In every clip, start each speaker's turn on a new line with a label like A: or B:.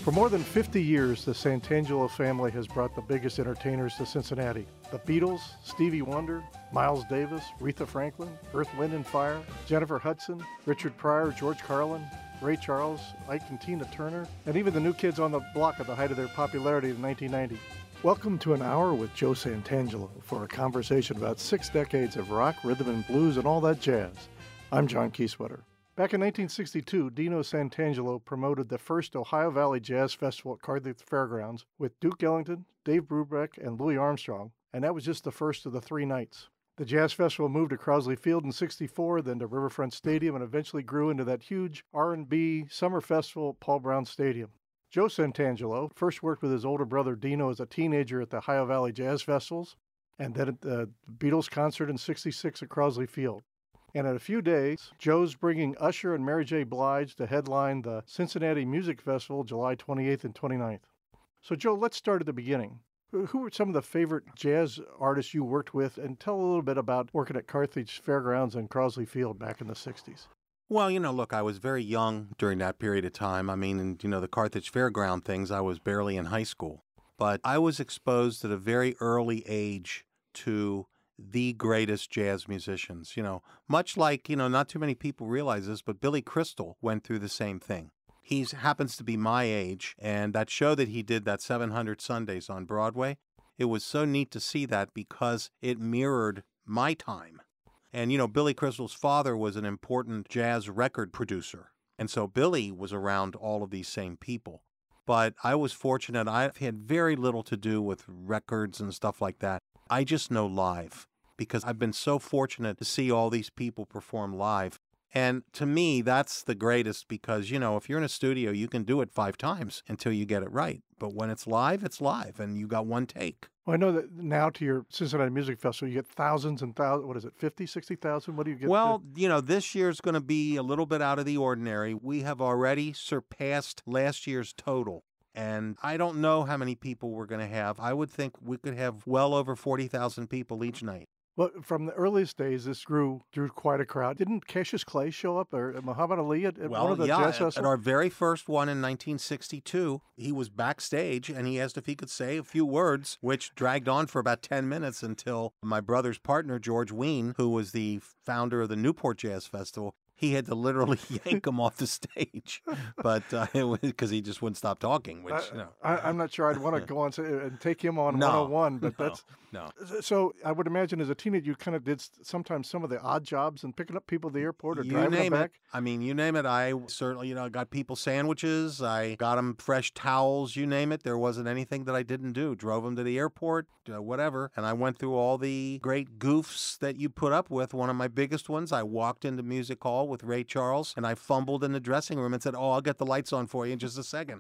A: For more than 50 years, the Santangelo family has brought the biggest entertainers to Cincinnati. The Beatles, Stevie Wonder, Miles Davis, Aretha Franklin, Earth, Wind & Fire, Jennifer Hudson, Richard Pryor, George Carlin, Ray Charles, Ike and Tina Turner, and even the New Kids on the Block at the height of their popularity in 1990. Welcome to an hour with Joe Santangelo for a conversation about 6 decades of rock, rhythm and blues, and all that jazz. I'm John Kieswetter. Back in 1962, Dino Santangelo promoted the first Ohio Valley Jazz Festival at Carthage Fairgrounds with Duke Ellington, Dave Brubeck, and Louis Armstrong, and that was just the first of the 3 nights. The Jazz Festival moved to Crosley Field in '64, then to Riverfront Stadium, and eventually grew into that huge R&B summer festival at Paul Brown Stadium. Joe Santangelo first worked with his older brother Dino as a teenager at the Ohio Valley Jazz Festivals, and then at the Beatles concert in '66 at Crosley Field. And in a few days, Joe's bringing Usher and Mary J. Blige to headline the Cincinnati Music Festival July 28th and 29th. So, Joe, let's start at the beginning. Who were some of the favorite jazz artists you worked with? And tell a little bit about working at Carthage Fairgrounds and Crosley Field back in the 60s.
B: Well, look, I was very young during that period of time. I mean, and, the Carthage Fairground things, I was barely in high school. But I was exposed at a very early age to the greatest jazz musicians, much like, not too many people realize this, but Billy Crystal went through the same thing. He happens to be my age, and that show that he did, that 700 Sundays on Broadway, it was so neat to see that because it mirrored my time. And, Billy Crystal's father was an important jazz record producer, and so Billy was around all of these same people. But I was fortunate. I've had very little to do with records and stuff like that. I just know live because I've been so fortunate to see all these people perform live. And to me, that's the greatest because, if you're in a studio, you can do it 5 times until you get it right. But when it's live, and you got one take.
A: Well, I know that now to your Cincinnati Music Festival, you get thousands and thousands, what is it, 50, 60,000? What do you get?
B: Well, this year's going to be a little bit out of the ordinary. We have already surpassed last year's total. And I don't know how many people we're going to have. I would think we could have well over 40,000 people each night.
A: Well, from the earliest days, this drew quite a crowd. Didn't Cassius Clay show up, or Muhammad Ali at one of the jazz festivals?
B: At our very first one in 1962, he was backstage, and he asked if he could say a few words, which dragged on for about 10 minutes until my brother's partner, George Wein, who was the founder of the Newport Jazz Festival, he had to literally yank him off the stage, but because he just wouldn't stop talking. Which
A: I'm not sure I'd want to go on and take him on 101, but
B: no.
A: So I would imagine as a teenager, you kind of did sometimes some of the odd jobs and picking up people at the airport or driving them back.
B: I mean, you name it. I certainly, got people sandwiches. I got them fresh towels. You name it. There wasn't anything that I didn't do. Drove them to the airport, whatever. And I went through all the great goofs that you put up with. One of my biggest ones, I walked into Music Hall with Ray Charles, and I fumbled in the dressing room and said, "Oh, I'll get the lights on for you in just a second."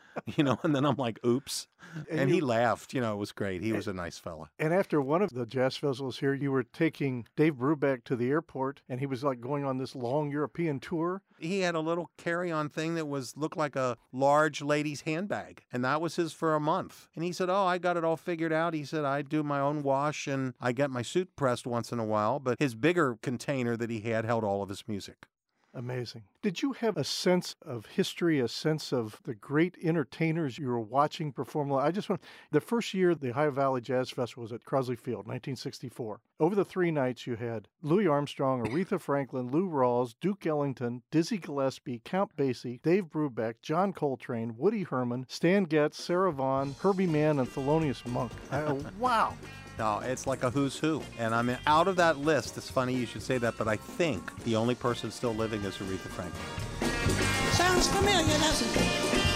B: And then I'm like, oops. And he laughed. It was great. He was a nice fella.
A: And after one of the jazz festivals here, you were taking Dave Brubeck to the airport, and he was like going on this long European tour.
B: He had a little carry-on thing that looked like a large lady's handbag, and that was his for a month. And he said, "Oh, I got it all figured out." He said, "I do my own wash, and I get my suit pressed once in a while." But his bigger container that he had held all of his music.
A: Amazing. Did you have a sense of history, a sense of the great entertainers you were watching perform? The first year the Ohio Valley Jazz Festival was at Crosley Field, 1964. Over the 3 nights you had Louis Armstrong, Aretha Franklin, Lou Rawls, Duke Ellington, Dizzy Gillespie, Count Basie, Dave Brubeck, John Coltrane, Woody Herman, Stan Getz, Sarah Vaughan, Herbie Mann, and Thelonious Monk. Wow.
B: No, it's like a who's who. And I mean, out of that list, it's funny you should say that, but I think the only person still living is Aretha Franklin.
C: Sounds familiar, doesn't it?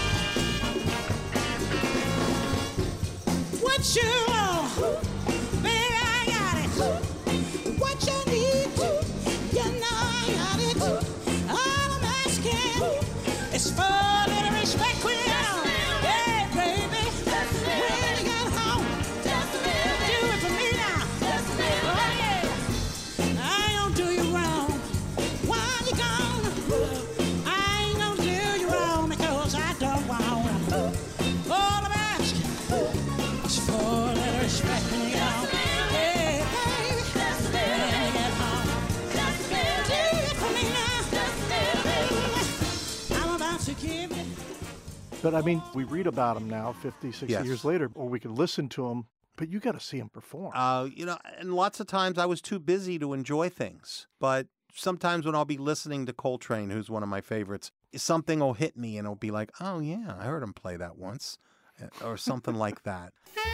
C: What you want, baby, I got it. What you need, you know I got it. All I'm asking is for a little respect with you. Yeah, baby, when you get home, do it for me now. Oh, yeah. I don't do you wrong while you're gone. I ain't gonna do you wrong because I don't want. All I'm asking is for a little respect with you. Yeah, baby, when you get home, do it for me now. I'm about to give
A: But I mean, we read about them now, 50, 60
B: Yes.
A: years later, or we can listen to them, but you got to see them perform.
B: And lots of times I was too busy to enjoy things. But sometimes when I'll be listening to Coltrane, who's one of my favorites, something will hit me and it'll be like, oh, yeah, I heard him play that once, or something like that.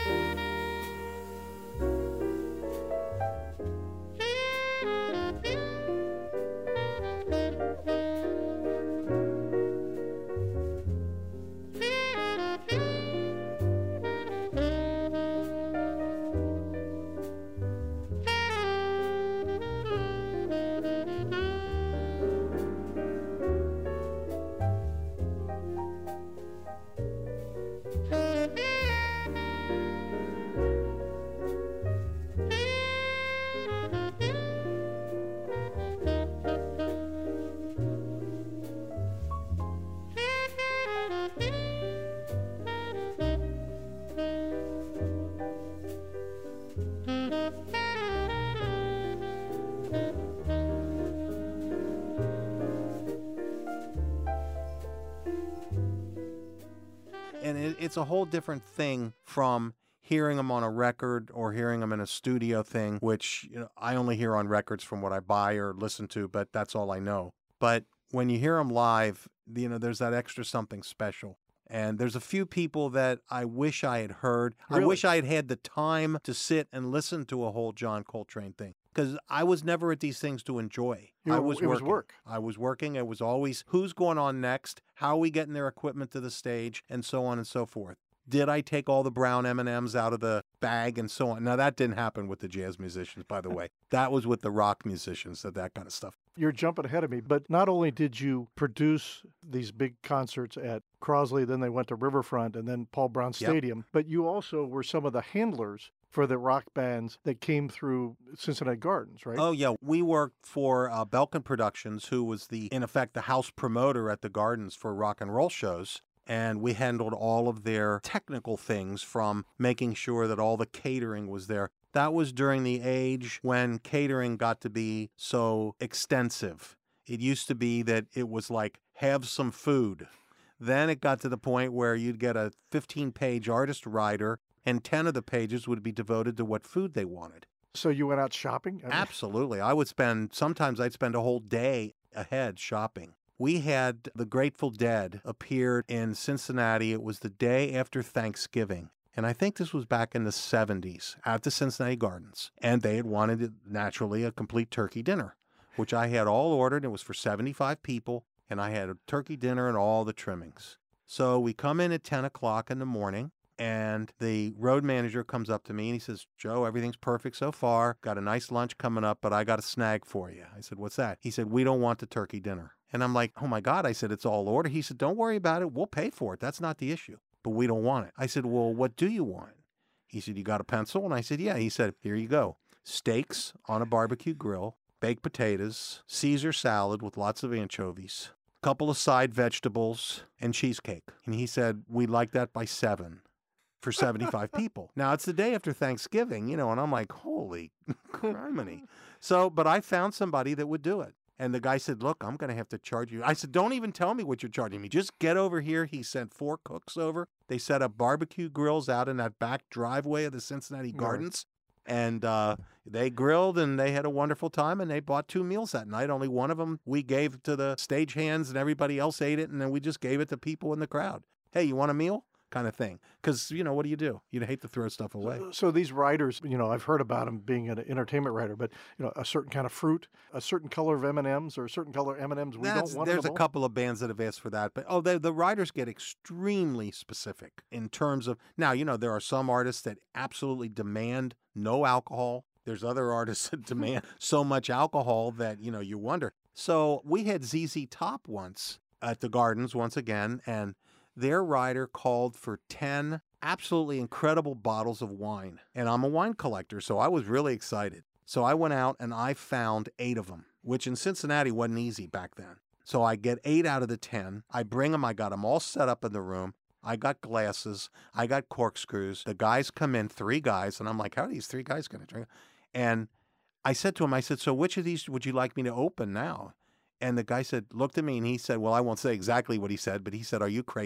B: And it's a whole different thing from hearing them on a record or hearing them in a studio thing, which I only hear on records from what I buy or listen to, but that's all I know. But when you hear them live, there's that extra something special. And there's a few people that I wish I had heard.
A: Really?
B: I wish I had had the time to sit and listen to a whole John Coltrane thing. Because I was never at these things to enjoy.
A: It
B: was
A: was work.
B: I was working. It was always who's going on next, how are we getting their equipment to the stage, and so on and so forth. Did I take all the brown M&Ms out of the bag and so on? Now, that didn't happen with the jazz musicians, by the way. That was with the rock musicians, that kind of stuff.
A: You're jumping ahead of me, but not only did you produce these big concerts at Crosley, then they went to Riverfront and then Paul Brown
B: Yep.
A: Stadium, but you also were some of the handlers for the rock bands that came through Cincinnati Gardens, right?
B: Oh, yeah. We worked for Belkin Productions, who was in effect, the house promoter at the Gardens for rock and roll shows. And we handled all of their technical things, from making sure that all the catering was there. That was during the age when catering got to be so extensive. It used to be that it was like, have some food. Then it got to the point where you'd get a 15-page artist rider, and 10 of the pages would be devoted to what food they wanted.
A: So you went out shopping? I mean,
B: Absolutely. Sometimes I'd spend a whole day ahead shopping. We had the Grateful Dead appeared in Cincinnati. It was the day after Thanksgiving. And I think this was back in the 70s at the Cincinnati Gardens. And they had wanted, naturally, a complete turkey dinner, which I had all ordered. It was for 75 people. And I had a turkey dinner and all the trimmings. So we come in at 10 o'clock in the morning. And the road manager comes up to me and he says, Joe, everything's perfect so far. Got a nice lunch coming up, but I got a snag for you. I said, what's that? He said, we don't want the turkey dinner. And I'm like, oh my God. I said, it's all ordered. He said, don't worry about it. We'll pay for it. That's not the issue. But we don't want it. I said, well, what do you want? He said, you got a pencil? And I said, yeah. He said, here you go. Steaks on a barbecue grill, baked potatoes, Caesar salad with lots of anchovies, a couple of side vegetables, and cheesecake. And he said, we'd like that by 7. For 75 people. Now, it's the day after Thanksgiving, and I'm like, holy criminy. But I found somebody that would do it. And the guy said, look, I'm going to have to charge you. I said, don't even tell me what you're charging me. Just get over here. He sent 4 cooks over. They set up barbecue grills out in that back driveway of the Cincinnati Gardens. And they grilled and they had a wonderful time, and they bought 2 meals that night. Only one of them we gave to the stagehands, and everybody else ate it. And then we just gave it to people in the crowd. Hey, you want a meal? Kind of thing. Because, what do you do? You'd hate to throw stuff away.
A: So these writers, I've heard about them being an entertainment writer, but, a certain kind of fruit, a certain color of M&Ms, or a certain color M&Ms we don't want.
B: There's a couple of bands that have asked for that. But, the writers get extremely specific in terms of, now, there are some artists that absolutely demand no alcohol. There's other artists that demand so much alcohol that, you wonder. So we had ZZ Top once at the Gardens once again, and their writer called for 10 absolutely incredible bottles of wine. And I'm a wine collector, so I was really excited. So I went out and I found 8 of them, which in Cincinnati wasn't easy back then. So I get 8 out of the 10. I bring them. I got them all set up in the room. I got glasses. I got corkscrews. The guys come in, 3 guys, and I'm like, how are these 3 guys going to drink? And I said to him, so which of these would you like me to open now? And the guy looked at me and he said, well, I won't say exactly what he said, but he said, are you crazy?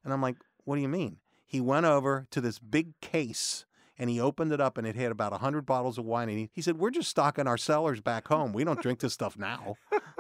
B: And I'm like, what do you mean? He went over to this big case and he opened it up and it had about 100 bottles of wine. And he said, we're just stocking our cellars back home. We don't drink this stuff now.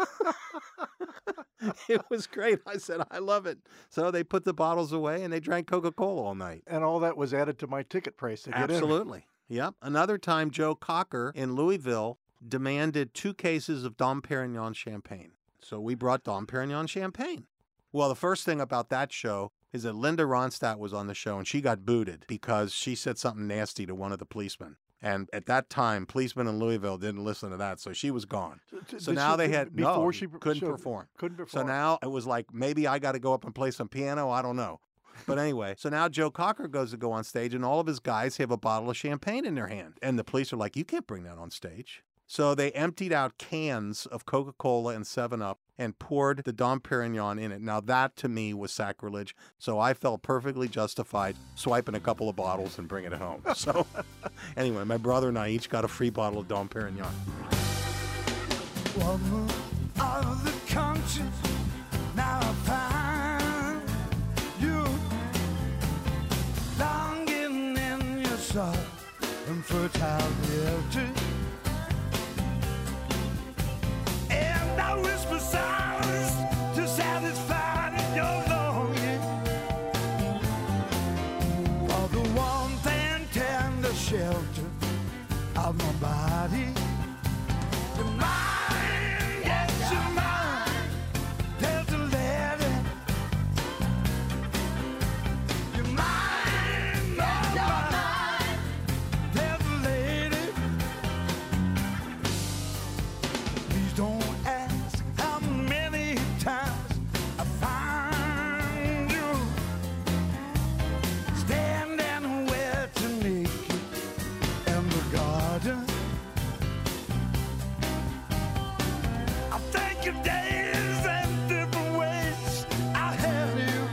B: It was great. I said, I love it. So they put the bottles away and they drank Coca-Cola all night.
A: And all that was added to my ticket price to get in.
B: Absolutely. Yep. Another time, Joe Cocker in Louisville demanded 2 cases of Dom Perignon champagne. So we brought Dom Perignon champagne. Well, the first thing about that show is that Linda Ronstadt was on the show and she got booted because she said something nasty to one of the policemen. And at that time, policemen in Louisville didn't listen to that, so she was gone. So now they had
A: before she
B: couldn't perform.
A: Couldn't perform.
B: So now it was like, maybe I got to go up and play some piano. I don't know. But anyway, so now Joe Cocker goes to go on stage, and all of his guys have a bottle of champagne in their hand. And the police are like, you can't bring that on stage. So they emptied out cans of Coca-Cola and 7-Up and poured the Dom Perignon in it. Now that to me was sacrilege. So I felt perfectly justified swiping a couple of bottles and bringing it home. So anyway, my brother and I each got a free bottle of Dom Perignon.
D: Woman of the conscience, now I find you longing in your soul and fertile beauty. And I whisper silence to satisfy your longing for the warmth and tender shelter of my body. You're mine, yes, you're mine. There's a lady. You're mine, yes, you're mine. There's a lady. Please don't ask how many times I find you standing wet and naked in the garden. I think of days and different ways I had you.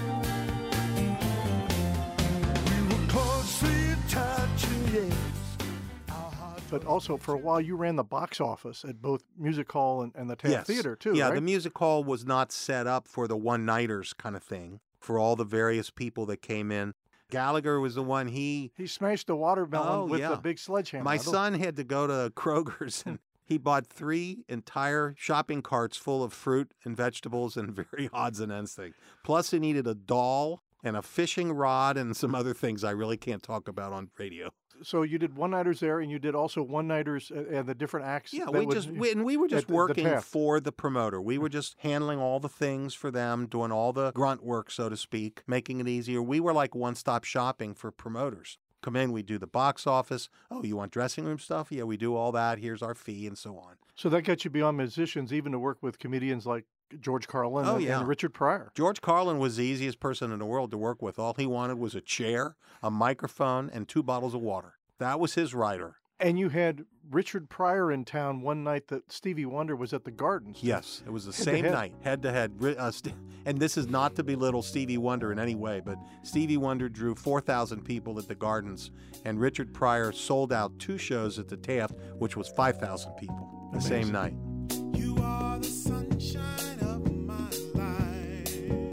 D: We were closely touching, yes. Our hearts
A: But also, for a while, you ran the box office at both Music Hall and the Taft
B: Yes.
A: Theater, too,
B: Yeah,
A: right?
B: the music hall was not set up for the one-nighters kind of thing, for all the various people that came in. Gallagher was the one,
A: He smashed a watermelon with
B: yeah.
A: a big sledgehammer.
B: My son had to go to Kroger's and he bought 3 entire shopping carts full of fruit and vegetables and very odds and ends thing. Plus he needed a doll and a fishing rod and some other things I really can't talk about on radio.
A: So you did one-nighters there, and you did also one-nighters and the different acts.
B: Yeah,
A: that
B: we were just
A: at the
B: working
A: Taft.
B: for the promoter. We were just handling all the things for them, doing all the grunt work, so to speak, making it easier. We were like one-stop shopping for promoters. Come in, we do the box office. Oh, you want dressing room stuff? Yeah, we do all that. Here's our fee and so on.
A: So that got you beyond musicians, even to work with comedians like George Carlin
B: Oh,
A: and,
B: yeah.
A: and Richard Pryor.
B: George Carlin was the easiest person in the world to work with. All he wanted was a chair, a microphone, and 2 bottles of water. That was his writer.
A: And you had Richard Pryor in town one night that Stevie Wonder was at the Gardens.
B: Yes, it was the
A: Head to
B: same
A: head.
B: night, head to head. And this is not to belittle Stevie Wonder in any way, but Stevie Wonder drew 4,000 people at the Gardens, and Richard Pryor sold out 2 shows at the Taft, which was 5,000 people the same
A: Amazing.
B: night.
E: You are the sunshine of my life.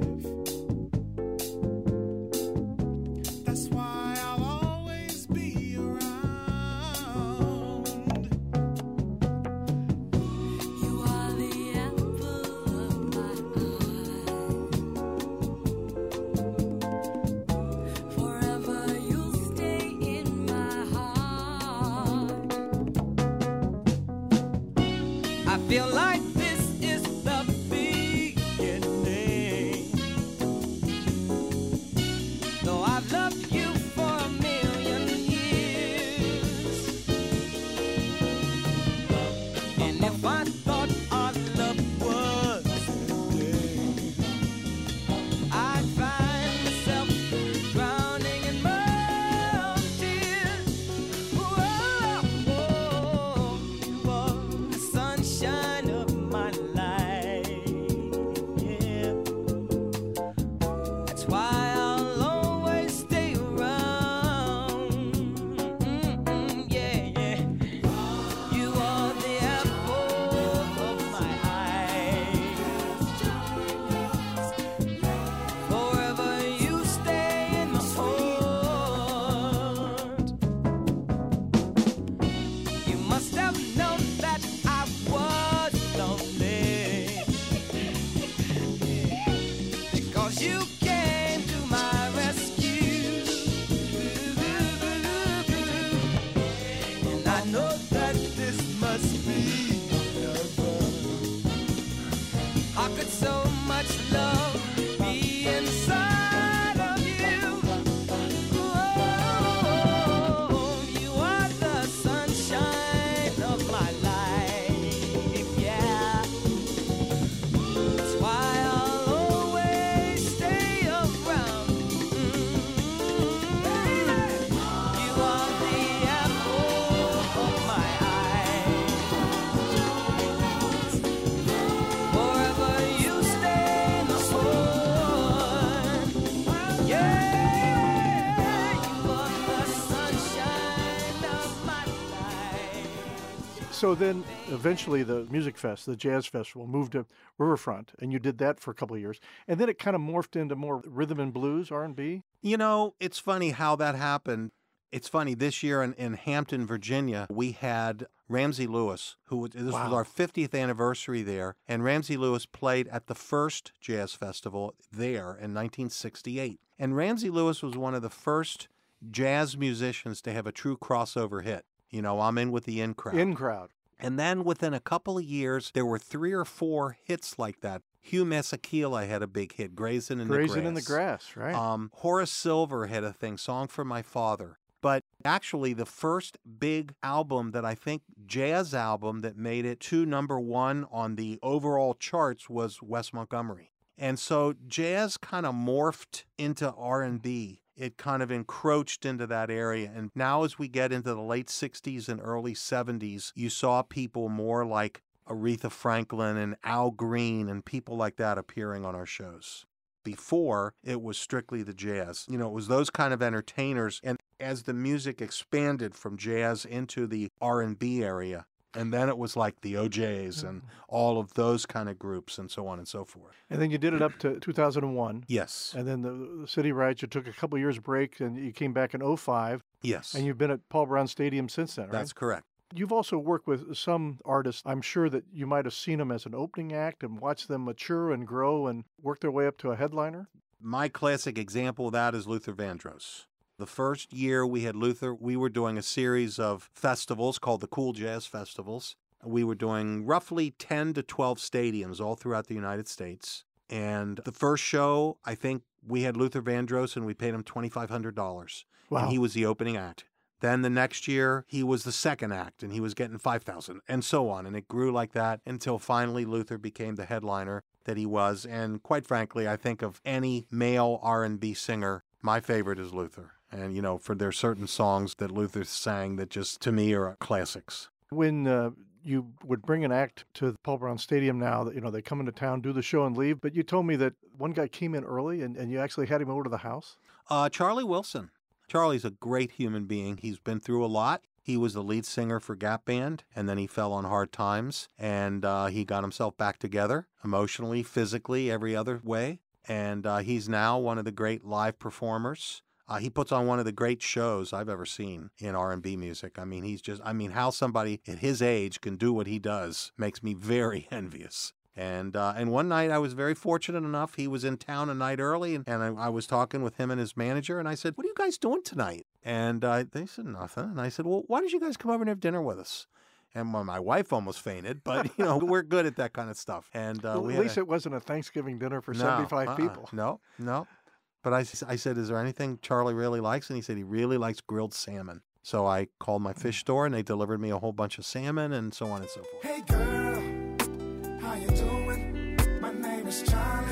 E: That's why I'll always be around.
F: You are the apple of my eye. Forever you'll stay in my heart.
D: I feel like this is the beginning. Though I've loved you for a million years. And if I thought our love was dead, I'd find myself drowning in my own tears. Whoa, whoa, you are the sunshine of my
G: How could so much love be inside of you? Oh, you are the sunshine of my life, yeah. That's why I'll always stay around. You are the apple of my eye. Forever you stay my sun. Yeah, you are the sunshine of my life.
A: So then eventually the Music Fest, the Jazz Festival, moved to Riverfront, and you did that for a couple of years. And then it kind of morphed into more rhythm and blues, R&B.
B: You know, it's funny how that happened. It's funny, this year in Hampton, Virginia, we had Ramsey Lewis, this was our 50th anniversary there, and Ramsey Lewis played at the first jazz festival there in 1968. And Ramsey Lewis was one of the first jazz musicians to have a true crossover hit. You know, I'm in with the in crowd.
A: In crowd.
B: And then within a couple of years, there were 3 or 4 hits like that. Hugh Masekela had a big hit, Grazing in the Grass.
A: Grazing in the Grass, right.
B: Horace Silver had a thing, Song for My Father. But actually, the first big album that I think, jazz album that made it to #1 on the overall charts was Wes Montgomery. And so jazz kind of morphed into R&B. It kind of encroached into that area. And now as we get into the late 60s and early 70s, you saw people more like Aretha Franklin and Al Green and people like that appearing on our shows. Before, it was strictly the jazz. You know, it was those kind of entertainers. And as the music expanded from jazz into the R&B area, and then it was like the OJs and all of those kind of groups and so on and so forth.
A: And then you did it up to 2001.
B: Yes.
A: And then the City Riots, you took a couple of years break, and you came back in 2005.
B: Yes.
A: And you've been at Paul Brown Stadium since then, right?
B: That's correct.
A: You've also worked with some artists. I'm sure that you might have seen them as an opening act and watched them mature and grow and work their way up to a headliner.
B: My classic example of that is Luther Vandross. The first year we had Luther, we were doing a series of festivals called the Cool Jazz Festivals. We were doing roughly 10 to 12 stadiums all throughout the United States. And the first show, I think we had Luther Vandross and we paid him $2,500.
A: Wow.
B: And he was the opening act. Then the next year, he was the second act and he was getting $5,000 and so on. And it grew like that until finally Luther became the headliner that he was. And quite frankly, I think of any male R&B singer, my favorite is Luther. And, you know, for there are certain songs that Luther sang that just, to me, are classics.
A: When you would bring an act to the Paul Brown Stadium now, that, you know, they come into town, do the show and leave, but you told me that one guy came in early and you actually had him over to the house?
B: Charlie Wilson. Charlie's a great human being. He's been through a lot. He was the lead singer for Gap Band, and then he fell on hard times, and he got himself back together emotionally, physically, every other way. And he's now one of the great live performers. He puts on one of the great shows I've ever seen in R&B music. I mean, how somebody at his age can do what he does makes me very envious. And one night I was very fortunate enough. He was in town a night early, and I was talking with him and his manager, and I said, "What are you guys doing tonight?" And they said, "Nothing." And I said, "Well, why don't you guys come over and have dinner with us?" And my wife almost fainted, but, you know, we're good at that kind of stuff. And
A: Well, at least it wasn't a Thanksgiving dinner for 75 people.
B: No. But I said, "Is there anything Charlie really likes?" And he said he really likes grilled salmon. So I called my fish store, and they delivered me a whole bunch of salmon and so on and so forth.
E: Hey girl, how you doing? My name is Charlie.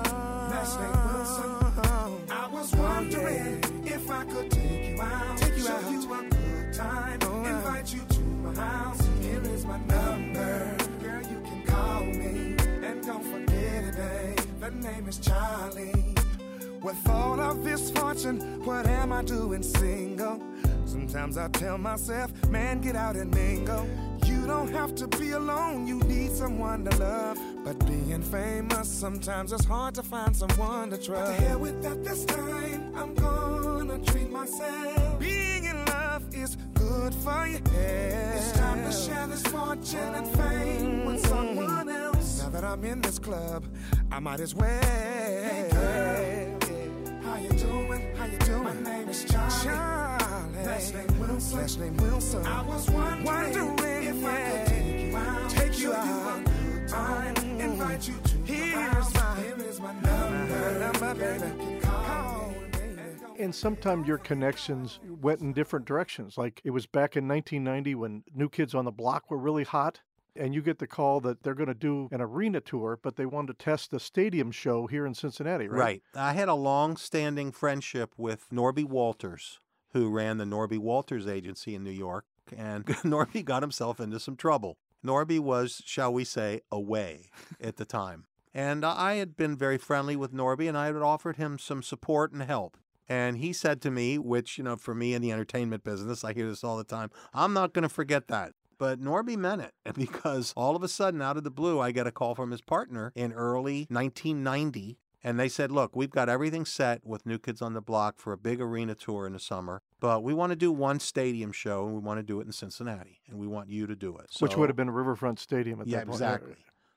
E: Last name Wilson. I was wondering if I could take you out, show you a good time, invite you to my house. Here is my number, girl, you can call me, and don't forget it, babe. The name is Charlie. With all of this fortune, what am I doing single? Sometimes I tell myself, man, get out and mingle. You don't have to be alone, you need someone to love. But being famous, sometimes it's hard to find someone to trust. But to hell with that this time, I'm gonna treat myself. Being in love is good for your head. It's time to share this fortune and fame with someone else. Now that I'm in this club, I might as well. Hey girl, how you doing? How you doing? My name is Charlie. Last name Wilson. I was wondering if I could take you out, invite you to Here is my number, baby. Call me, baby.
A: And sometimes your connections went in different directions. Like it was back in 1990 when New Kids on the Block were really hot. And you get the call that they're going to do an arena tour, but they wanted to test a stadium show here in Cincinnati, right?
B: Right. I had a long-standing friendship with Norby Walters, who ran the Norby Walters Agency in New York, and Norby got himself into some trouble. Norby was, shall we say, away at the time. And I had been very friendly with Norby, and I had offered him some support and help. And he said to me, which, you know, for me in the entertainment business, I hear this all the time, I'm not going to forget that. But Norby meant it, because all of a sudden, out of the blue, I get a call from his partner in early 1990, and they said, look, we've got everything set with New Kids on the Block for a big arena tour in the summer, but we want to do one stadium show, and we want to do it in Cincinnati, and we want you to do it.
A: Which would have been Riverfront Stadium at that point.
B: Exactly.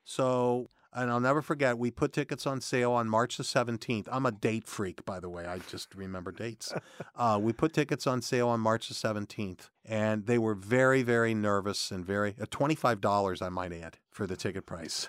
B: So, and I'll never forget, we put tickets on sale on March the 17th. I'm a date freak, by the way. I just remember dates. We put tickets on sale on March the 17th, and they were very, very nervous and very, $25, I might add, for the ticket price.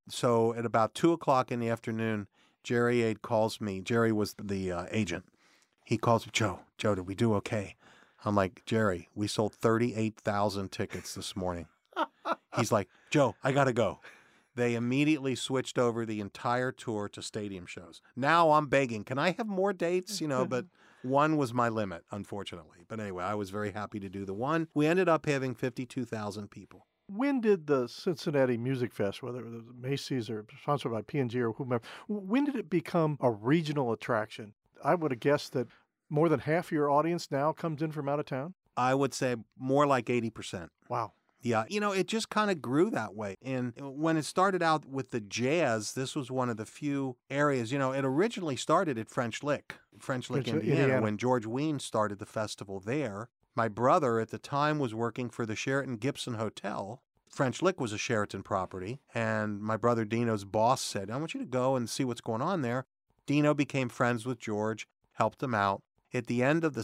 B: So at about 2 o'clock in the afternoon, Jerry Ade calls me. Jerry was the agent. He calls me, Joe, did we do okay? I'm like, Jerry, we sold 38,000 tickets this morning. He's like, Joe, I got to go. They immediately switched over the entire tour to stadium shows. Now I'm begging, can I have more dates? You know, but one was my limit, unfortunately. But anyway, I was very happy to do the one. We ended up having 52,000 people.
A: When did the Cincinnati Music Fest, whether it was Macy's or sponsored by P&G or whomever, when did it become a regional attraction? I would have guessed that more than half your audience now comes in from out of town.
B: I would say more like 80%.
A: Wow.
B: Yeah, you know, it just kind of grew that way. And when it started out with the jazz, this was one of the few areas, you know, it originally started at French Lick, Indiana, when George Wein started the festival there. My brother at the time was working for the Sheraton Gibson Hotel. French Lick was a Sheraton property. And my brother Dino's boss said, I want you to go and see what's going on there. Dino became friends with George, helped him out. At the end of the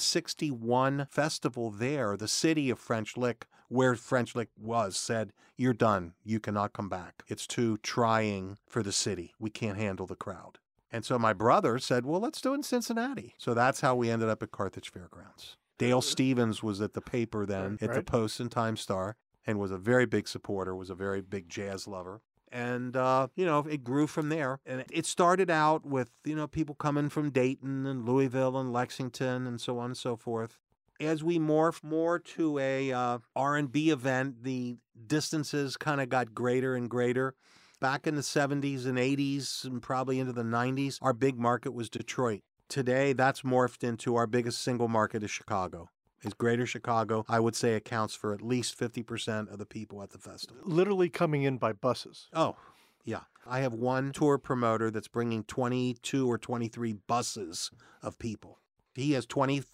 B: 61 festival there, the city of French Lick, where French Lick was, said, you're done. You cannot come back. It's too trying for the city. We can't handle the crowd. And so my brother said, well, let's do it in Cincinnati. So that's how we ended up at Carthage Fairgrounds. Dale Stevens was at the paper then, at the Post and Time Star, and was a very big supporter, was a very big jazz lover. And, you know, it grew from there. And it started out with, you know, people coming from Dayton and Louisville and Lexington and so on and so forth. As we morphed more to a R&B event, the distances kind of got greater and greater. Back in the 70s and 80s and probably into the 90s, our big market was Detroit. Today, that's morphed into our biggest single market is Chicago. Is Greater Chicago, I would say, accounts for at least 50% of the people at the festival.
A: Literally coming in by buses.
B: Oh, yeah. I have one tour promoter that's bringing 22 or 23 buses of people. He has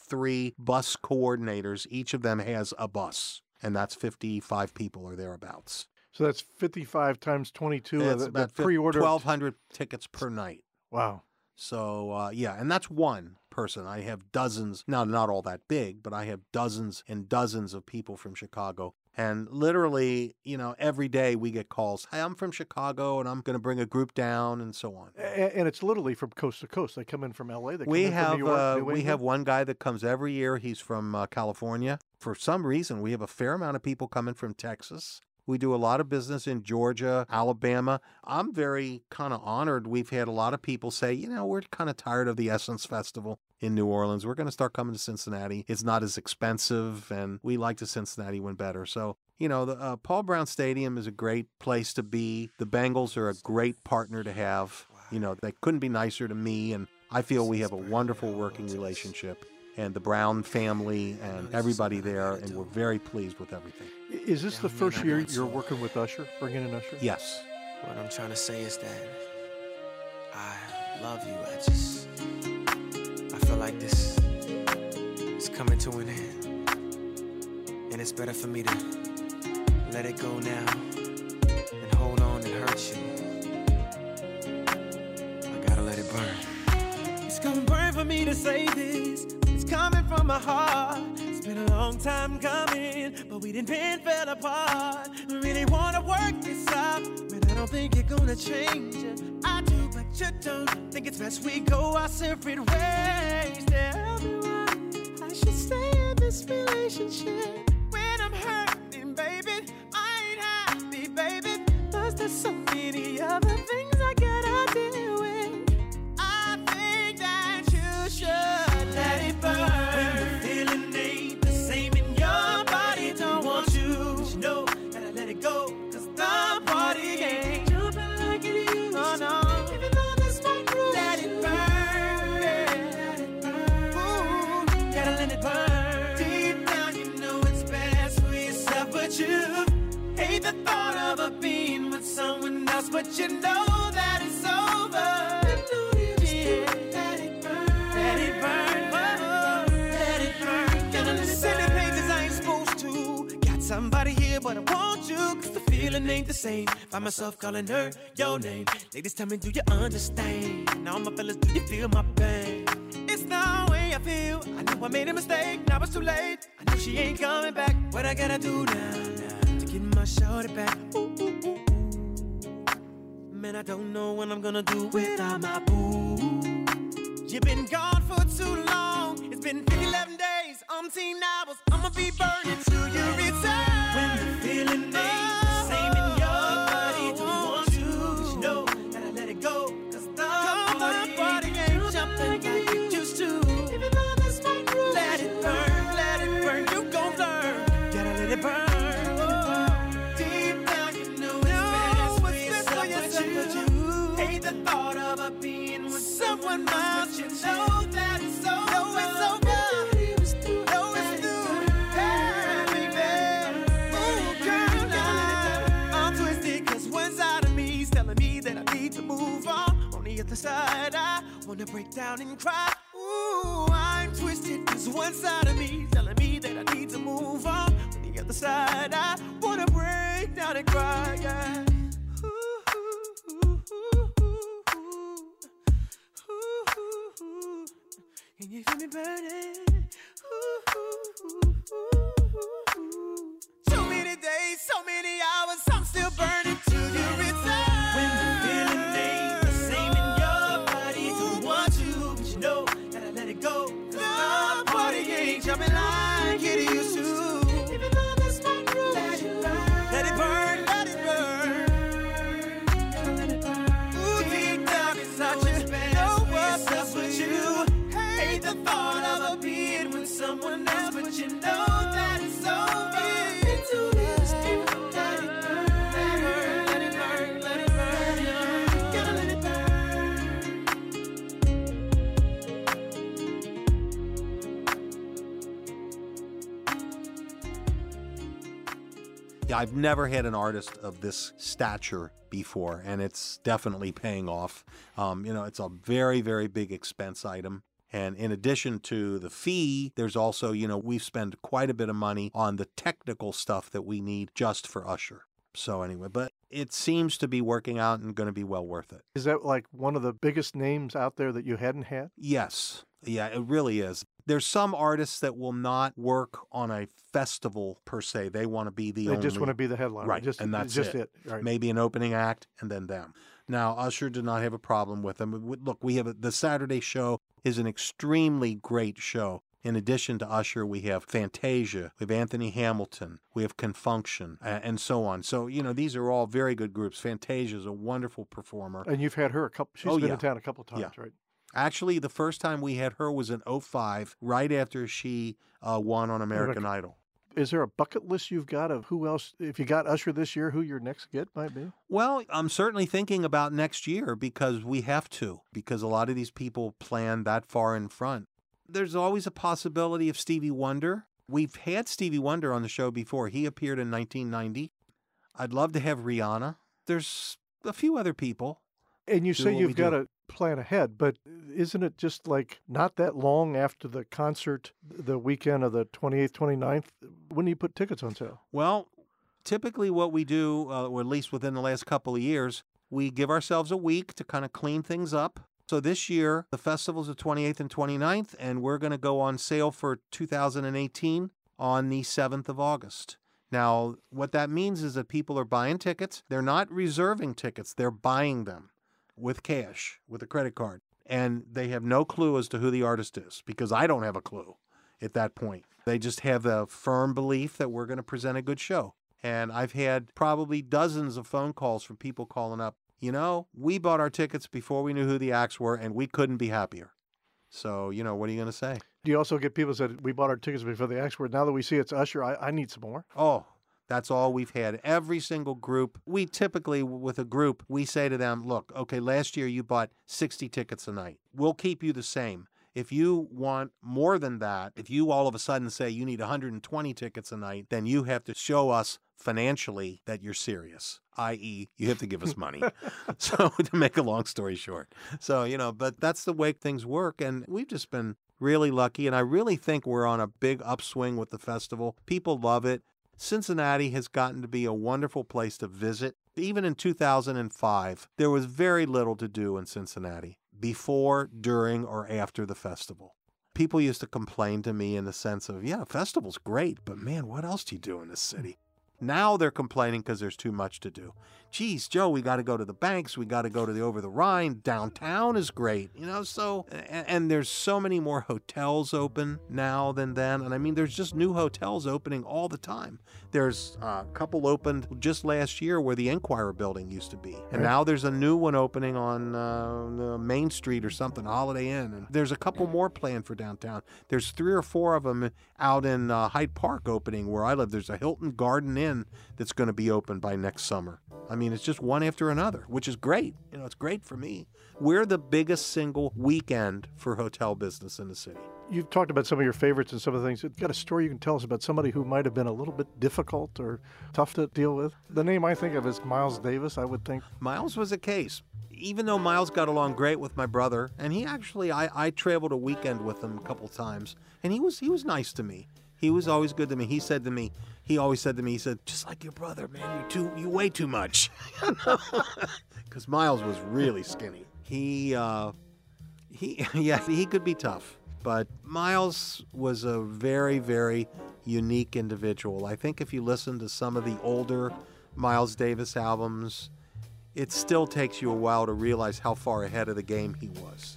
B: 23 bus coordinators. Each of them has a bus, and that's 55 people or thereabouts.
A: So that's 55 times 22.
B: That's about
A: pre-order
B: 1,200 tickets per night.
A: Wow.
B: So, yeah, and that's one person. I have dozens, now not all that big, but I have dozens and dozens of people from Chicago. And literally, you know, every day we get calls, hey, I'm from Chicago and I'm going to bring a group down and so on.
A: And it's literally from coast to coast. They come in from L.A., they come
B: We
A: in
B: have
A: from New York, New
B: we
A: England.
B: have one guy that comes every year. He's from California. For some reason, we have a fair amount of people coming from Texas. We do a lot of business in Georgia, Alabama. I'm very kind of honored. We've had a lot of people say, you know, we're kind of tired of the Essence Festival in New Orleans. We're going to start coming to Cincinnati. It's not as expensive, and we like the Cincinnati one better. So, you know, the Paul Brown Stadium is a great place to be. The Bengals are a great partner to have. You know, they couldn't be nicer to me, and I feel we have a wonderful working relationship. And the Brown family and everybody there, and we're very pleased with everything.
A: Is this the first year you're working with Usher, bringing in Usher?
B: Yes.
G: What I'm trying to say is that I love you. I feel like this is coming to an end. And it's better for me to let it go now and hold on and hurt you. I gotta let it burn. It's gonna burn for me to say this. It's coming from my heart. It's been a long time coming, but we didn't fell apart. We really wanna work this out, but I don't think you're gonna change it. I do, but you don't. Think it's best we go our separate ways. Tell me why I should stay in this relationship when I'm hurting, baby. I ain't happy, baby. Plus there's so many other things I gotta deal with. I think that you should let it burn. When the feeling ain't the same in your body, don't want you. But you know, gotta let it go. Cause the party ain't jumping like it used to. Oh no. Even though this might grow, let it burn. Let it burn. Ooh, gotta let it burn. Deep down, you know it's best for yourself, but you hate the thought of a being with someone else, but you know that it's over. Yeah. Let it burn. Let it burn. Let it burn. Gotta let it burn. Pages I ain't supposed to. Got somebody here, but I want you. Cause the feeling ain't the same. Find myself calling her your name. Ladies, tell me, do you understand? Now my fellas, do you feel my pain? It's the way I feel. I know I made a mistake. Now it's too late. I know she ain't coming back. What I gotta do now to get my shorty back? Ooh, ooh, ooh, ooh. Man, I don't know what I'm gonna do without my boo. You've been gone for too long. It's been 11 days, umpteen hours. I'ma be burning till you return. When the feeling ain't the same in your body, don't want you. But you know, gotta let it go. Cause the party ain't jumping like it used to. Even though this might grow, let it burn, you gon' learn. Gotta let it burn. Deep down, you know it's best for yourself, but you hate the thought of a being with someone else. You know that it's over. Know it's over. Know it's through. Hey, baby. Ooh, girl, now I'm twisted 'cause one side of me's telling me that I need to move on. On the other side, I wanna break down and cry. Ooh, I'm twisted 'cause one side of me telling me that I need to move on. On the other side, I wanna break down and cry. Yeah. Can you feel me burning? So many days, so many hours, I'm still burning till you return. When the feeling ain't the same in your body, don't want you, but you know, gotta let it go. The party ain't jumping like it used to. Even though this might grow, let it burn. Let it burn, let it burn. Gotta let it burn. Ooh, deep down inside you, know what's up with you. Hate the thought of a being with someone else, but you know that it's over. Into this, let it burn, let it burn, let it burn, let it burn. Gotta let it burn.
B: Yeah, I've never had an artist of this stature before, and it's definitely paying off. It's a very, very big expense item. And in addition to the fee, there's also, we've spent quite a bit of money on the technical stuff that we need just for Usher. So anyway, but it seems to be working out and going to be well worth it.
A: Is that like one of the biggest names out there that you hadn't had?
B: Yes. Yeah, it really is. There's some artists that will not work on a festival per se. They want to be the only.
A: They just want to be the headliner.
B: Right, and that's
A: just it. Right.
B: Maybe an opening act and then them. Now, Usher did not have a problem with them. Look, we have the Saturday show is an extremely great show. In addition to Usher, we have Fantasia, we have Anthony Hamilton, we have Confunction, and so on. So, these are all very good groups. Fantasia is a wonderful performer.
A: And you've had her she's been in town a couple times,
B: yeah.
A: Right?
B: Actually, the first time we had her was in 2005, right after she won on American Idol.
A: Is there a bucket list you've got of who else, if you got Usher this year, who your next get might be?
B: Well, I'm certainly thinking about next year because we have to, because a lot of these people plan that far in front. There's always a possibility of Stevie Wonder. We've had Stevie Wonder on the show before. He appeared in 1990. I'd love to have Rihanna. There's a few other people.
A: And you say you've got to plan ahead, but isn't it just like not that long after the concert, the weekend of the 28th, 29th? When do you put tickets on sale?
B: Well, typically what we do, or at least within the last couple of years, we give ourselves a week to kind of clean things up. So this year, the festival's the 28th and 29th, and we're going to go on sale for 2018 on the 7th of August. Now, what that means is that people are buying tickets. They're not reserving tickets. They're buying them with cash, with a credit card. And they have no clue as to who the artist is, because I don't have a clue at that point. They just have a firm belief that we're going to present a good show. And I've had probably dozens of phone calls from people calling up, you know, we bought our tickets before we knew who the acts were, and we couldn't be happier. So, you know, what are you going to say?
A: Do you also get people that said, we bought our tickets before the acts were, now that we see it's Usher, I need some more?
B: Oh, that's all we've had. Every single group, we typically, with a group, we say to them, look, okay, last year you bought 60 tickets a night. We'll keep you the same. If you want more than that, if you all of a sudden say you need 120 tickets a night, then you have to show us financially that you're serious, i.e., you have to give us money. So, to make a long story short. So, you know, but that's the way things work. And we've just been really lucky. And I really think we're on a big upswing with the festival. People love it. Cincinnati has gotten to be a wonderful place to visit. Even in 2005, there was very little to do in Cincinnati before, during, or after the festival. People used to complain to me in the sense of, yeah, festival's great, but man, what else do you do in this city? Now they're complaining because there's too much to do. Geez, Joe, we got to go to the banks. We got to go to the Over the Rhine. Downtown is great, you know, so, and there's so many more hotels open now than then. And I mean, there's just new hotels opening all the time. There's a couple opened just last year where the Enquirer building used to be. And now there's a new one opening on Main Street or something, Holiday Inn. And there's a couple more planned for downtown. There's 3 or 4 of them out in Hyde Park opening where I live. There's a Hilton Garden Inn that's going to be open by next summer. I mean, it's just one after another, which is great. You know, it's great for me. We're the biggest single weekend for hotel business in the city.
A: You've talked about some of your favorites and some of the things. Got a story you can tell us about somebody who might have been a little bit difficult or tough to deal with? The name I think of is Miles Davis, I would think.
B: Miles was a case. Even though Miles got along great with my brother, and he actually, I traveled a weekend with him a couple times, and he was nice to me. He was always good to me. He always said to me, he said, just like your brother, man, you weigh too much. Because Miles was really skinny. He could be tough. But Miles was a very, very unique individual. I think if you listen to some of the older Miles Davis albums, it still takes you a while to realize how far ahead of the game he was.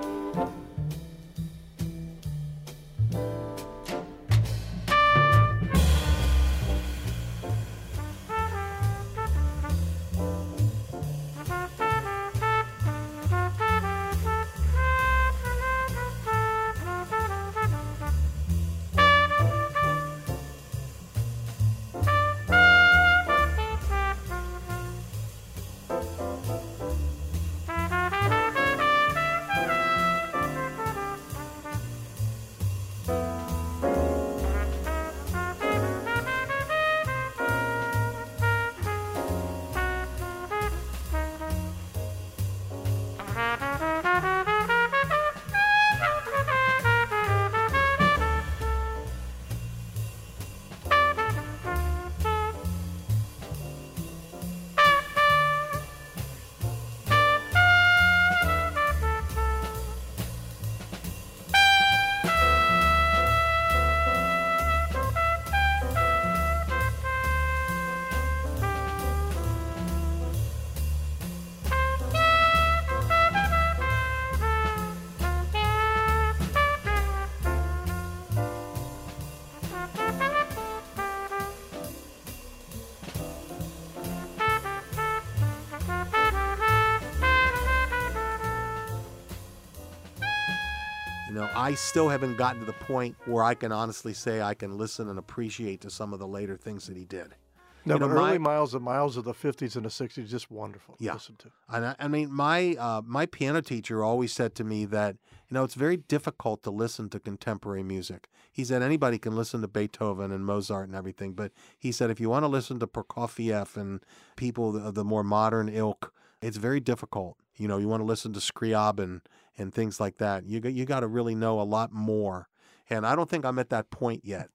B: I still haven't gotten to the point where I can honestly say I can listen and appreciate to some of the later things that he did.
A: No,
B: You
A: but
B: know,
A: early
B: my-
A: Miles, the Miles of the 50s and the 60s, just wonderful to
B: Yeah.
A: listen to.
B: And I mean, my piano teacher always said to me that, you know, it's very difficult to listen to contemporary music. He said anybody can listen to Beethoven and Mozart and everything, but he said if you want to listen to Prokofiev and people of the more modern ilk, it's very difficult. You know, you want to listen to Scriabin and things like that. You got to really know a lot more. And I don't think I'm at that point yet.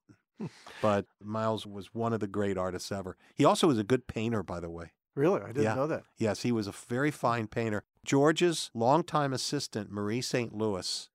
B: But Miles was one of the great artists ever. He also was a good painter, by the way.
A: Really? I didn't
B: Yeah.
A: know that.
B: Yes, he was a very fine painter. George's longtime assistant, Marie St. Louis,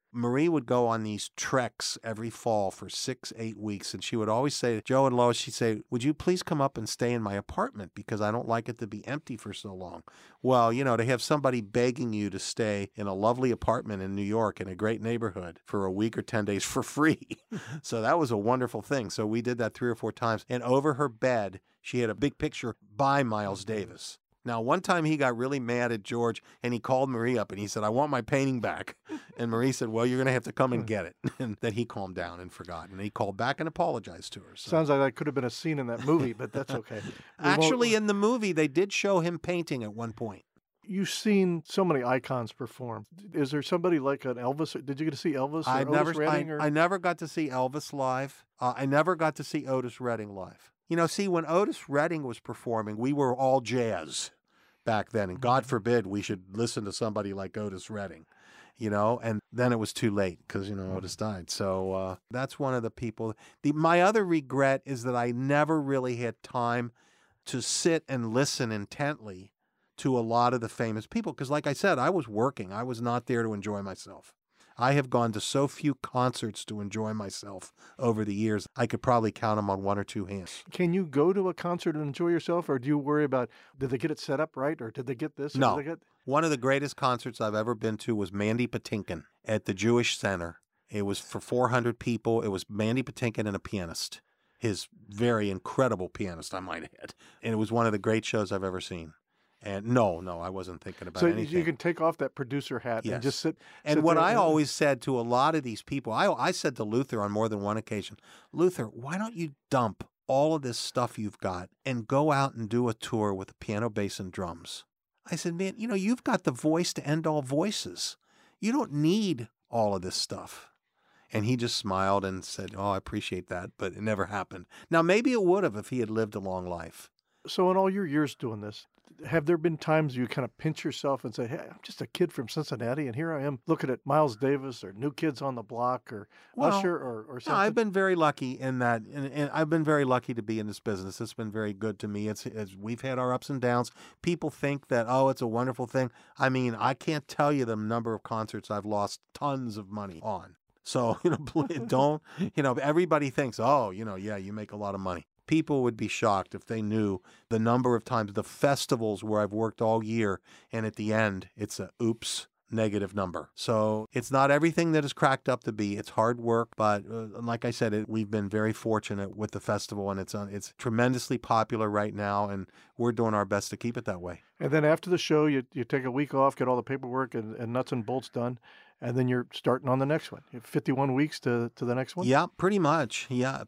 B: Marie would go on these treks every fall for 6-8 weeks, and she would always say, Joe and Lois, she'd say, would you please come up and stay in my apartment because I don't like it to be empty for so long. Well, you know, to have somebody begging you to stay in a lovely apartment in New York in a great neighborhood for a week or 10 days for free. So that was a wonderful thing. So we did that 3 or 4 times. And over her bed, she had a big picture by Miles Davis. Now, one time he got really mad at George, and he called Marie up, and he said, I want my painting back. And Marie said, well, you're going to have to come and get it. And then he calmed down and forgot. And he called back and apologized to her. So.
A: Sounds like that could have been a scene in that movie, but that's okay.
B: Actually, in the movie, they did show him painting at one point.
A: You've seen so many icons perform. Is there somebody like an Elvis? Did you get to see Elvis or Otis Redding?
B: I never got to see Elvis live. I never got to see Otis Redding live. You know, see, when Otis Redding was performing, we were all jazz back then. And God forbid we should listen to somebody like Otis Redding, you know, and then it was too late because, you know, Otis died. So that's one of the people. My other regret is that I never really had time to sit and listen intently to a lot of the famous people. Because like I said, I was working. I was not there to enjoy myself. I have gone to so few concerts to enjoy myself over the years. I could probably count them on 1 or 2 hands.
A: Can you go to a concert and enjoy yourself, or do you worry about, did they get it set up right, or did they get this?
B: No. One of the greatest concerts I've ever been to was Mandy Patinkin at the Jewish Center. It was for 400 people. It was Mandy Patinkin and a pianist, his very incredible pianist, I might add. And it was one of the great shows I've ever seen. And no, I wasn't thinking about anything.
A: So you can take off that producer hat and just sit.
B: And what I always said to a lot of these people, I said to Luther on more than one occasion, Luther, why don't you dump all of this stuff you've got and go out and do a tour with a piano, bass, and drums? I said, man, you know, you've got the voice to end all voices. You don't need all of this stuff. And he just smiled and said, oh, I appreciate that, but it never happened. Now, maybe it would have if he had lived a long life.
A: So in all your years doing this, have there been times you kind of pinch yourself and say, hey, I'm just a kid from Cincinnati, and here I am looking at Miles Davis or New Kids on the Block or Usher or something?
B: No, I've been very lucky in that, and I've been very lucky to be in this business. It's been very good to me. It's we've had our ups and downs. People think that, oh, it's a wonderful thing. I mean, I can't tell you the number of concerts I've lost tons of money on. So, you know, everybody thinks, oh, you know, yeah, you make a lot of money. People would be shocked if they knew the number of times, the festivals where I've worked all year, and at the end, it's a oops, negative number. So it's not everything that is cracked up to be. It's hard work, but like I said, we've been very fortunate with the festival, and it's tremendously popular right now, and we're doing our best to keep it that way.
A: And then after the show, you take a week off, get all the paperwork and nuts and bolts done, and then you're starting on the next one. You have 51 weeks to the next one?
B: Yeah, pretty much.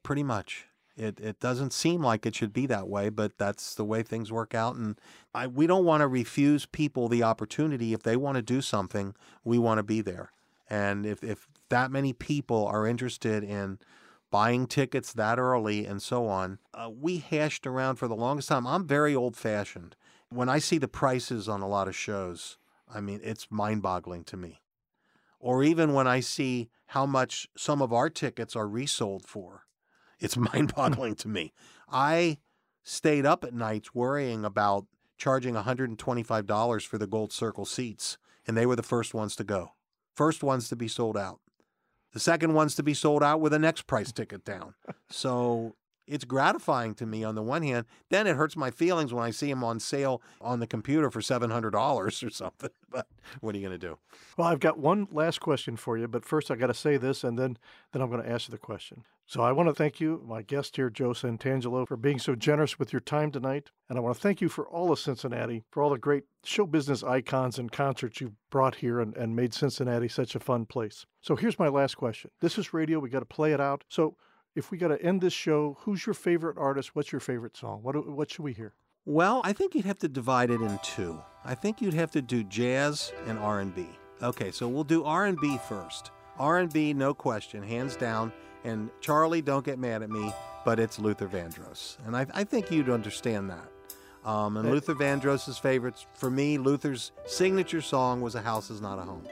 B: It doesn't seem like it should be that way, but that's the way things work out. And we don't want to refuse people the opportunity. If they want to do something, we want to be there. And if that many people are interested in buying tickets that early and so on, we hashed around for the longest time. I'm very old-fashioned. When I see the prices on a lot of shows, I mean, it's mind-boggling to me. Or even when I see how much some of our tickets are resold for. It's mind-boggling to me. I stayed up at nights worrying about charging $125 for the Gold Circle seats, and they were the first ones to go. First ones to be sold out. The second ones to be sold out with the next price ticket down. So it's gratifying to me on the one hand. Then it hurts my feelings when I see them on sale on the computer for $700 or something. But what are you going to do?
A: Well, I've got one last question for you, but first I got to say this, and then I'm going to ask you the question. So I want to thank you, my guest here, Joe Santangelo, for being so generous with your time tonight. And I want to thank you for all of Cincinnati, for all the great show business icons and concerts you've brought here and made Cincinnati such a fun place. So here's my last question. This is radio. We got to play it out. So if we got to end this show, who's your favorite artist? What's your favorite song? What should we hear?
B: Well, I think you'd have to divide it in two. I think you'd have to do jazz and R&B. Okay, so we'll do R&B first. R&B, no question, hands down. And Charlie, don't get mad at me, but it's Luther Vandross. And I think you'd understand that. And Luther Vandross's favorites, for me, Luther's signature song was A House Is Not a Home.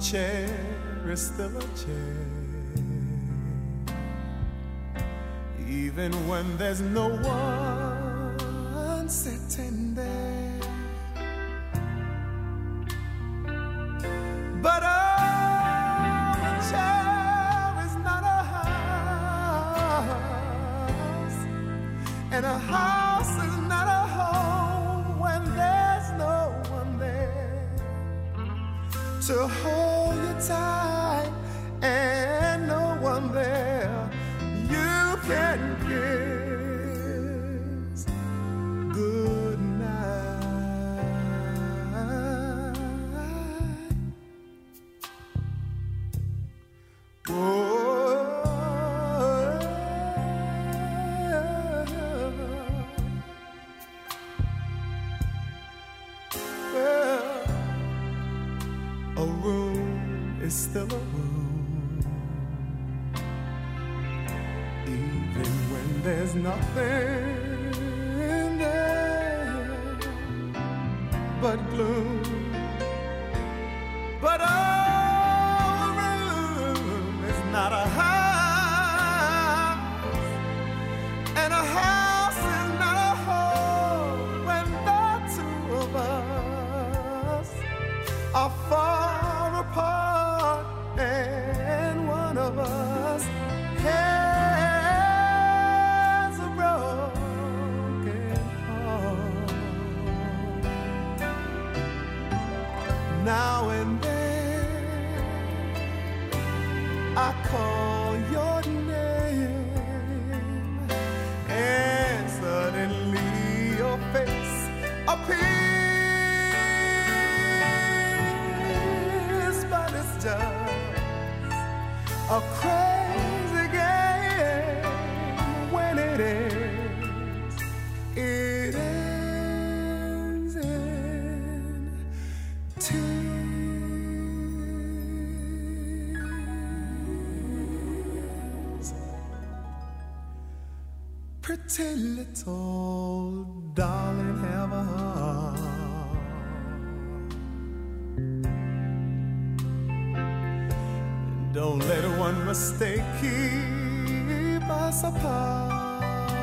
E: chair is still a chair, even when there's no one sitting there. But a chair is not a house, and a house is not a home when there's no one there to hold you tight, and no one there you can kiss good night. Well, a room is still a room, even when there's nothing there but gloom. But a room is not a house, and a house is not a home when the two of us are far apart, and one of us has a broken heart. Now and then I call your name, and suddenly your face appears, but it's just a crazy game. When it ends, it ends in tears. Pretty little darling, have a heart. Don't let one mistake keep us apart.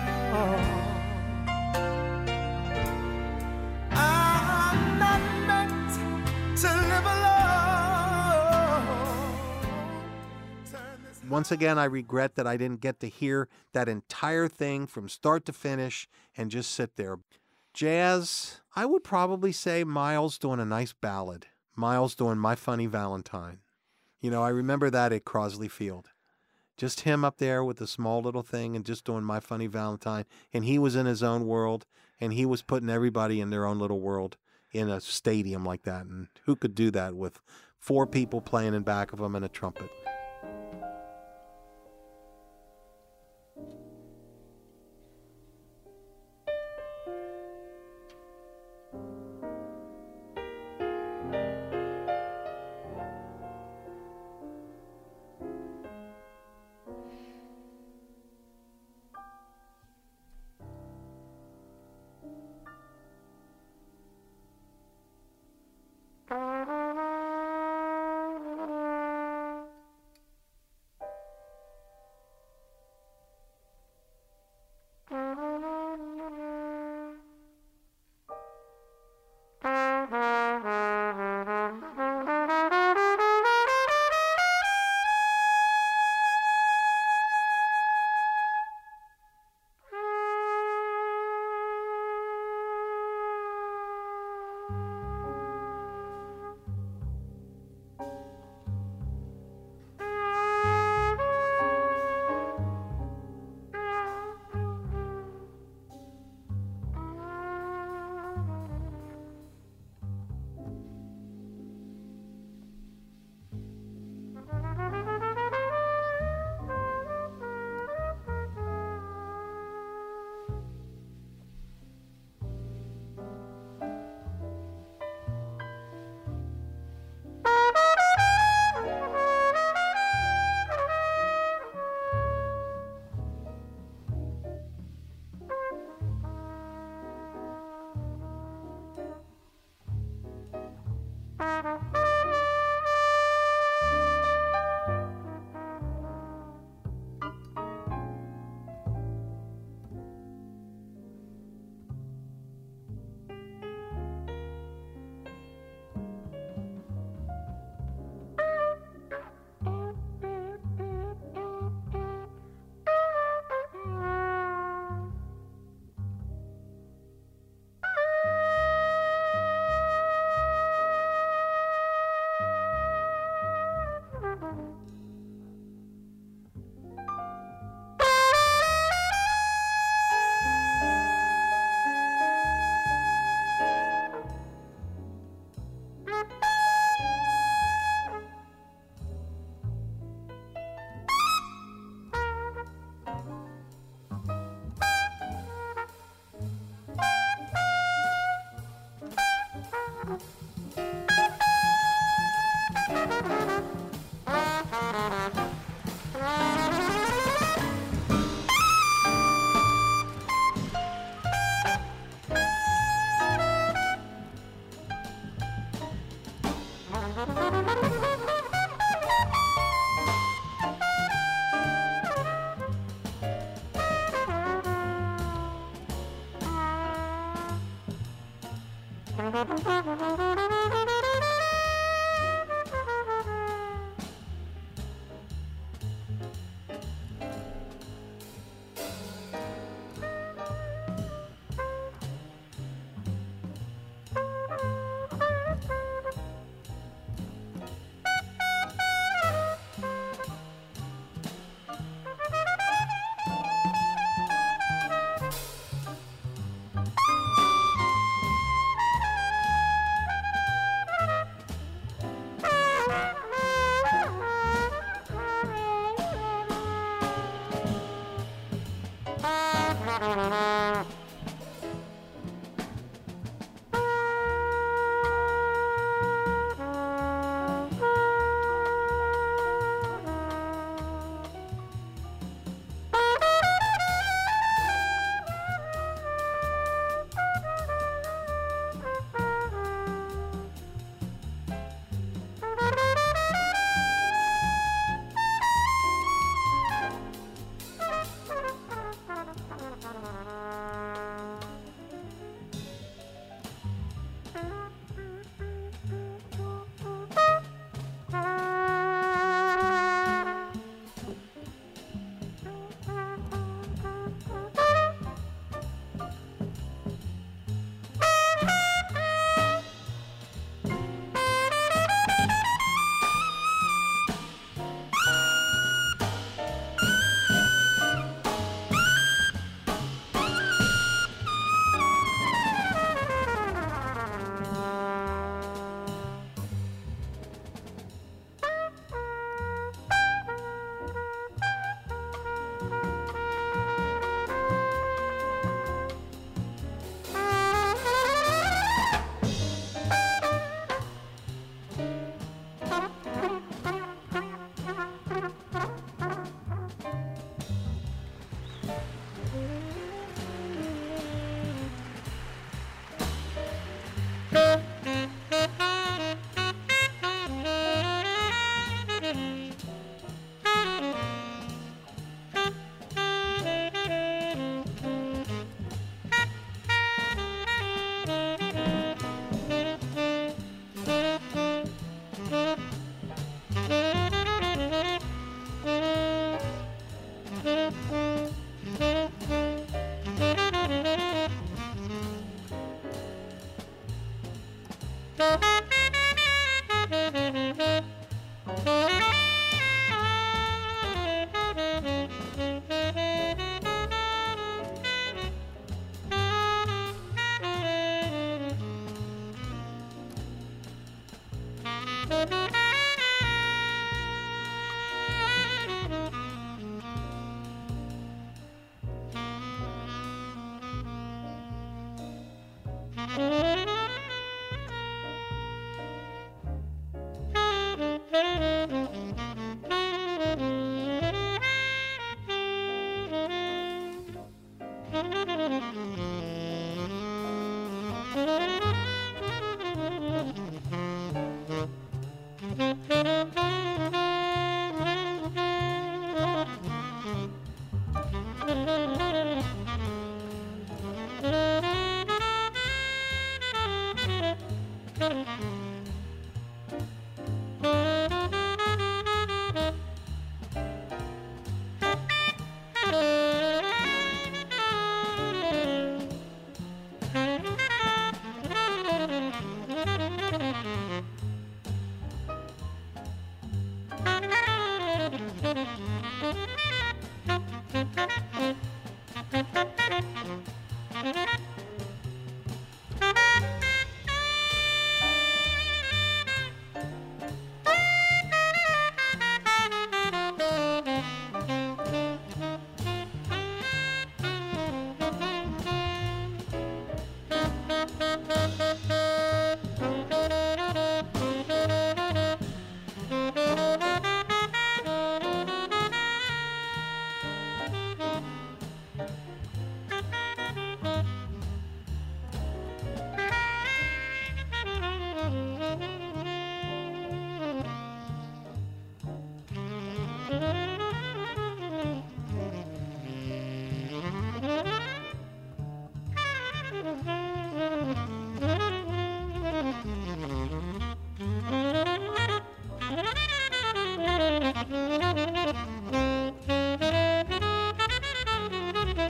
E: I'm not meant to live alone. Turn this
B: Once again, I regret that I didn't get to hear that entire thing from start to finish and just sit there. Jazz, I would probably say Miles doing a nice ballad. Miles doing My Funny Valentine. You know, I remember that at Crosley Field. Just him up there with the small little thing and just doing My Funny Valentine. And he was in his own world, and he was putting everybody in their own little world in a stadium like that. And who could do that with 4 people playing in back of him and a trumpet?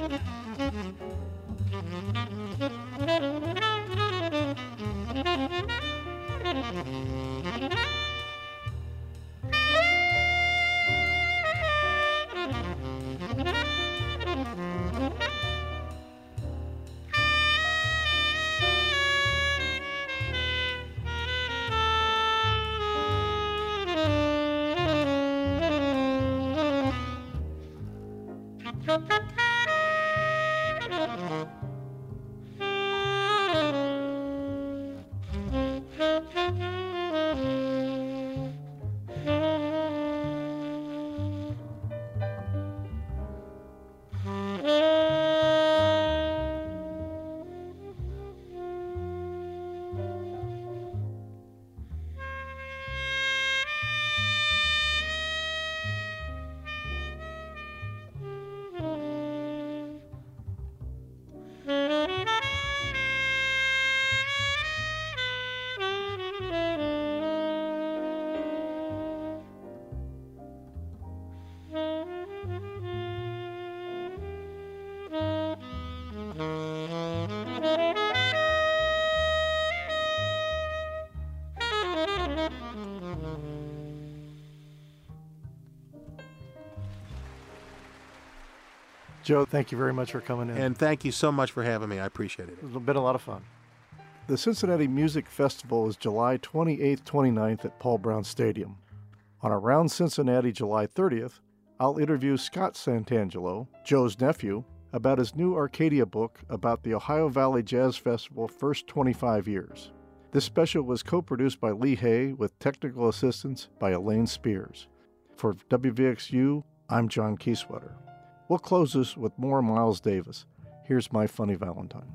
A: Joe, thank you very much for coming in.
B: And thank you so much for having me. I appreciate it.
A: It's been a lot of fun. The Cincinnati Music Festival is July 28th, 29th at Paul Brown Stadium. On Around Cincinnati, July 30th, I'll interview Scott Santangelo, Joe's nephew, about his new Arcadia book about the Ohio Valley Jazz Festival first 25 years. This special was co-produced by Lee Hay with technical assistance by Elaine Spears. For WVXU, I'm John Kieswetter. We'll close this with more Miles Davis. Here's My Funny Valentine.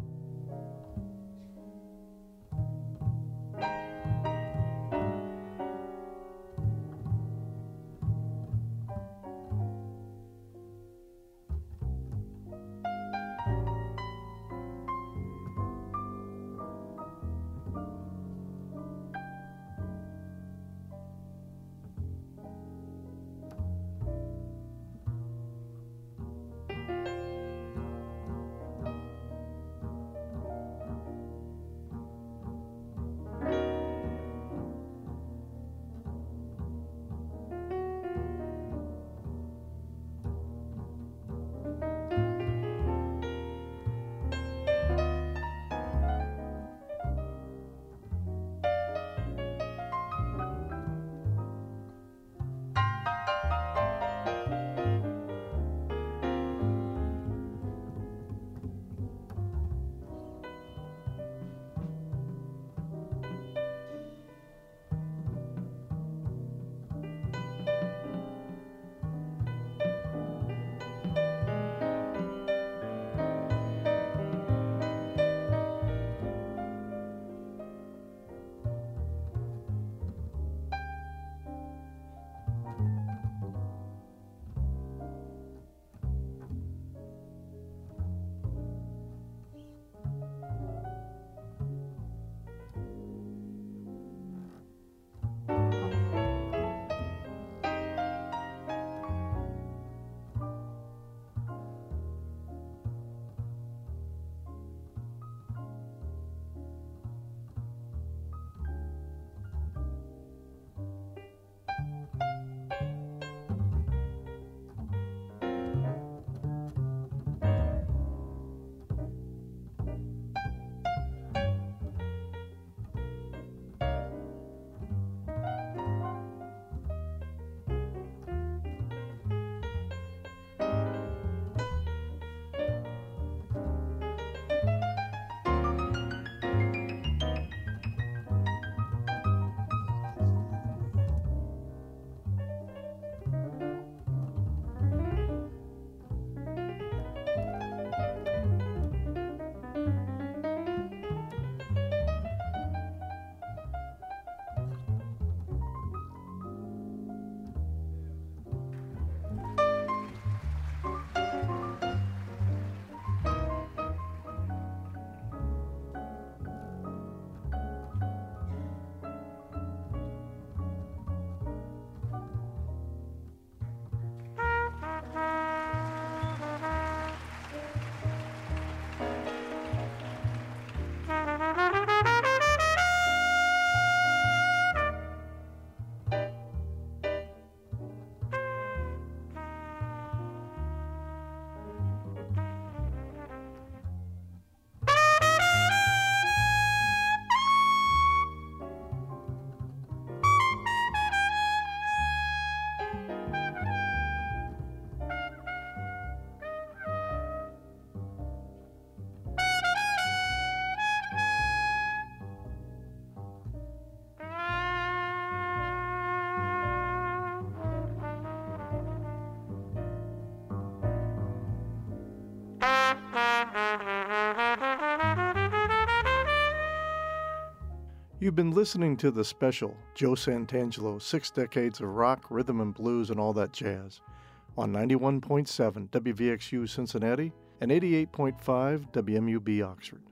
A: You've been listening to the special Joe Santangelo, 6 Decades of Rock, Rhythm and Blues, and All That Jazz on 91.7 WVXU Cincinnati and 88.5 WMUB Oxford.